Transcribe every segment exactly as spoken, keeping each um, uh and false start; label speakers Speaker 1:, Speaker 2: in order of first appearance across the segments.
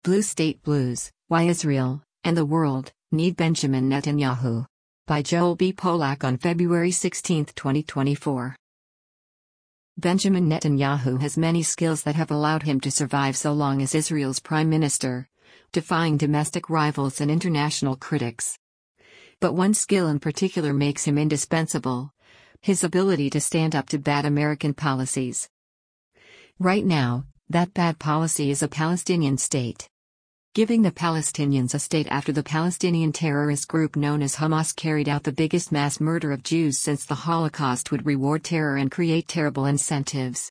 Speaker 1: Blue State Blues, Why Israel, and the World, Need Benjamin Netanyahu. By Joel B. Polak on February sixteenth, twenty twenty-four. Benjamin Netanyahu has many skills that have allowed him to survive so long as Israel's prime minister, defying domestic rivals and international critics. But one skill in particular makes him indispensable: his ability to stand up to bad American policies. Right now, that bad policy is a Palestinian state. Giving the Palestinians a state after the Palestinian terrorist group known as Hamas carried out the biggest mass murder of Jews since the Holocaust would reward terror and create terrible incentives.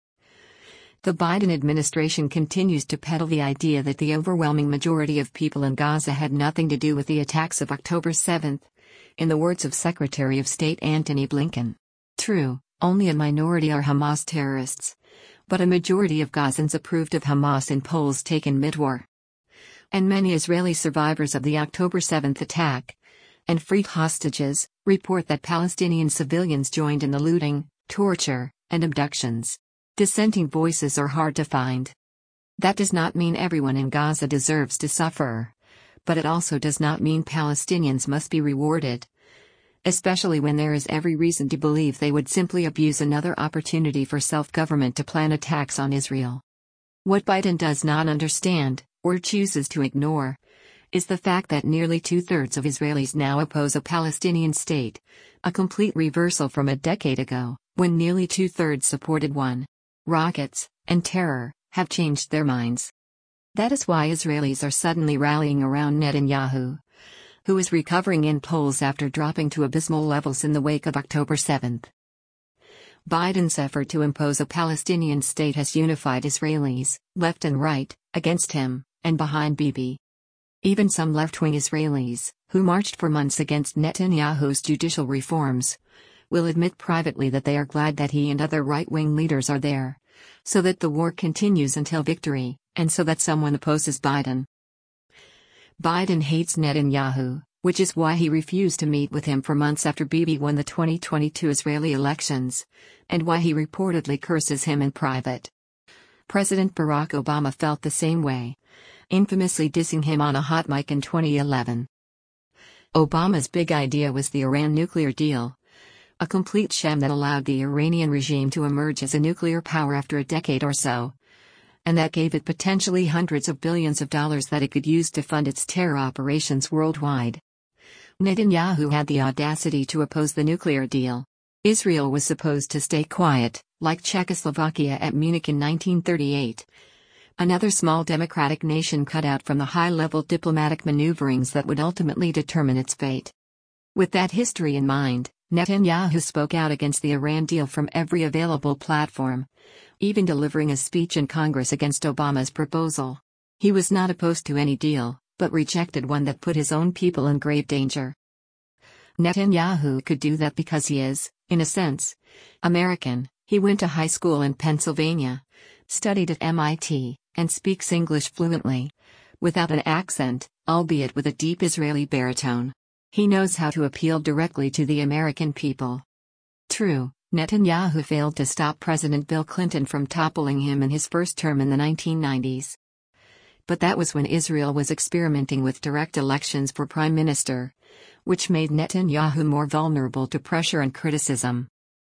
Speaker 1: The Biden administration continues to peddle the idea that the overwhelming majority of people in Gaza had nothing to do with the attacks of October seventh, in the words of Secretary of State Antony Blinken. True, only a minority are Hamas terrorists, but a majority of Gazans approved of Hamas in polls taken mid-war. And many Israeli survivors of the October seventh attack, and freed hostages, report that Palestinian civilians joined in the looting, torture, and abductions. Dissenting voices are hard to find. That does not mean everyone in Gaza deserves to suffer, but it also does not mean Palestinians must be rewarded, especially when there is every reason to believe they would simply abuse another opportunity for self-government to plan attacks on Israel. What Biden does not understand, or chooses to ignore, is the fact that nearly two-thirds of Israelis now oppose a Palestinian state, a complete reversal from a decade ago, when nearly two-thirds supported one. Rockets, and terror, have changed their minds. That is why Israelis are suddenly rallying around Netanyahu, who is recovering in polls after dropping to abysmal levels in the wake of October seventh. Biden's effort to impose a Palestinian state has unified Israelis, left and right, against him, and behind Bibi. Even some left-wing Israelis, who marched for months against Netanyahu's judicial reforms, will admit privately that they are glad that he and other right-wing leaders are there, so that the war continues until victory, and so that someone opposes Biden. Biden hates Netanyahu, which is why he refused to meet with him for months after Bibi won the twenty twenty-two Israeli elections, and why he reportedly curses him in private. President Barack Obama felt the same way, infamously dissing him on a hot mic in twenty eleven. Obama's big idea was the Iran nuclear deal, a complete sham that allowed the Iranian regime to emerge as a nuclear power after a decade or so, and that gave it potentially hundreds of billions of dollars that it could use to fund its terror operations worldwide. Netanyahu had the audacity to oppose the nuclear deal. Israel was supposed to stay quiet, like Czechoslovakia at Munich in nineteen thirty-eight. Another small democratic nation cut out from the high-level diplomatic maneuverings that would ultimately determine its fate. With that history in mind, Netanyahu spoke out against the Iran deal from every available platform, even delivering a speech in Congress against Obama's proposal. He was not opposed to any deal, but rejected one that put his own people in grave danger. Netanyahu could do that because he is, in a sense, American. He went to high school in Pennsylvania, studied at M I T, and speaks English fluently, without an accent, albeit with a deep Israeli baritone. He knows how to appeal directly to the American people. True, Netanyahu failed to stop President Bill Clinton from toppling him in his first term in the nineteen nineties. But that was when Israel was experimenting with direct elections for prime minister, which made Netanyahu more vulnerable to pressure and criticism.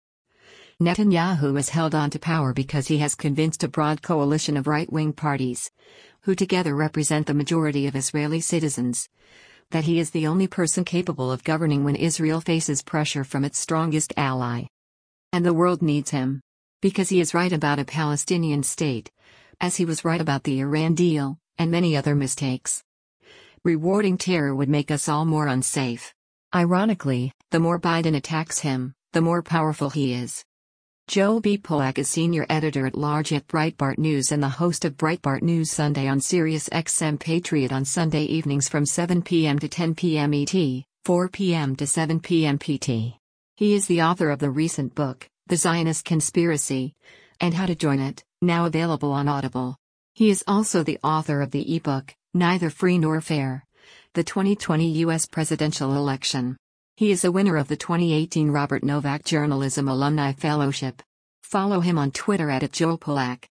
Speaker 1: Netanyahu has held on to power because he has convinced a broad coalition of right-wing parties, who together represent the majority of Israeli citizens, that he is the only person capable of governing when Israel faces pressure from its strongest ally. And the world needs him. Because he is right about a Palestinian state, as he was right about the Iran deal, and many other mistakes. Rewarding terror would make us all more unsafe. Ironically, the more Biden attacks him, the more powerful he is. Joel B. Polak is senior editor-at-large at Breitbart News and the host of Breitbart News Sunday on Sirius X M Patriot on Sunday evenings from seven p m to ten p m E T, four p m to seven p m P T. He is the author of the recent book, The Zionist Conspiracy, and How to Join It, now available on Audible. He is also the author of the ebook, Neither Free Nor Fair: The twenty twenty U S Presidential Election. He is a winner of the twenty eighteen Robert Novak Journalism Alumni Fellowship. Follow him on Twitter at Joel Polak.